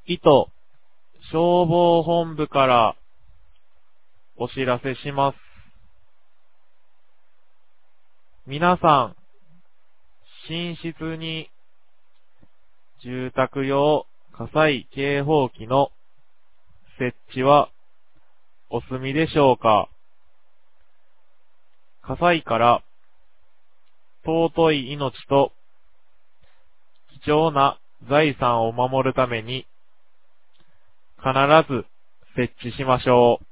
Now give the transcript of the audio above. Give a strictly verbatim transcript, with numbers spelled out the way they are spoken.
糸消防本部からお知らせします。皆さん、寝室に住宅用火災警報器の設置はお済みでしょうか？火災から尊い命と貴重な財産を守るために必ず設置しましょう。